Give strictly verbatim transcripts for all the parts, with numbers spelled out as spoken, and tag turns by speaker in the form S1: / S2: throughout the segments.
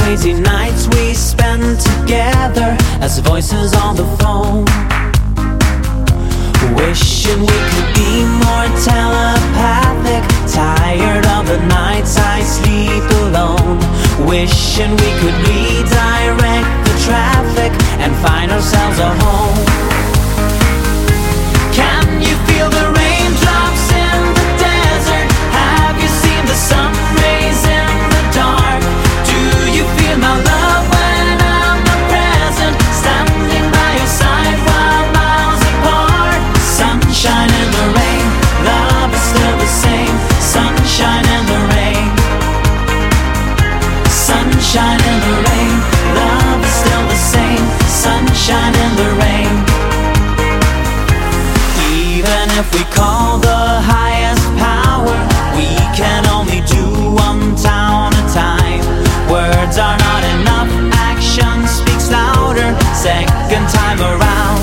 S1: crazy nights we spend together as voices on the phone, wishing we could be more telepathic. Tired of the nights I sleep alone, wishing we could redirect the traffic and find ourselves a home. Can you feel the raindrops in the desert? Have you seen the sun rays in the dark? Do you feel my love when I'm not present, standing by your side while miles apart? Sunshine in the rain, love is still the same. Sunshine in the rain, sunshine in the rain, love is still the same. Sunshine in the rain. Even if we call the highest power, we can only do one town at a time. Words are not enough, action speaks louder second time around.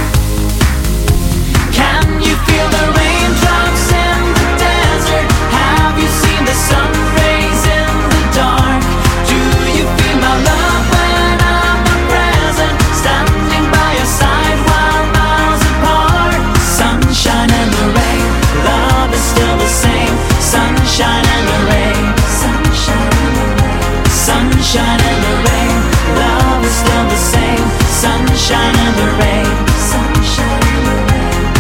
S1: Can you feel the raindrops in the desert? Have you seen the sun rays in the dark? Do you feel my love when I'm not present, standing by your side while miles apart? Sunshine in the rain, love is still the same. Sunshine in the rain, sunshine in the rain, sunshine in the rain, love is still the same. Sunshine in the rain, sunshine in the rain.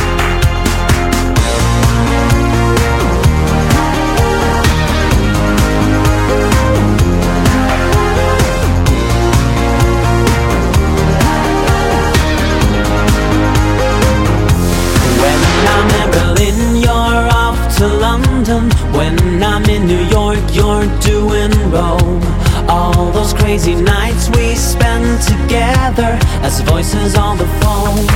S1: When I'm in Berlin, you're off to London. When I'm in New York, you're doing Rome. All those crazy nights we spend together as voices on the phone.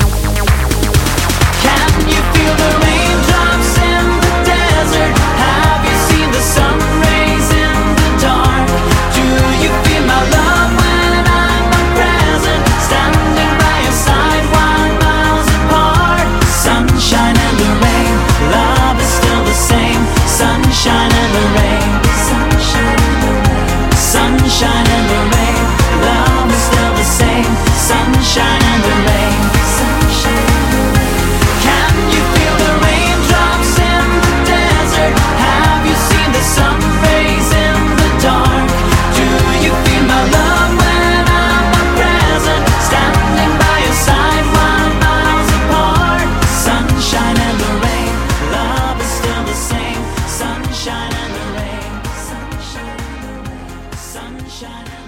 S1: Can you feel the raindrops in the desert? Have you seen the sun rays in the dark? Do you feel my love when I'm not present, standing by your side while miles apart? Sunshine in the rain, love is still the same. Sunshine in the rain, sunshine in the rain, sunshine in the rain, love is still the same. Sunshine in the rain, sunshine in the rain. Can you feel the raindrops in the desert? Have you seen the sun rays in the dark? Do you feel my love when I'm not present, standing by your side while miles apart? Sunshine in the rain, love is still the same. Sunshine in the rain, sunshine in the rain, sunshine in the rain.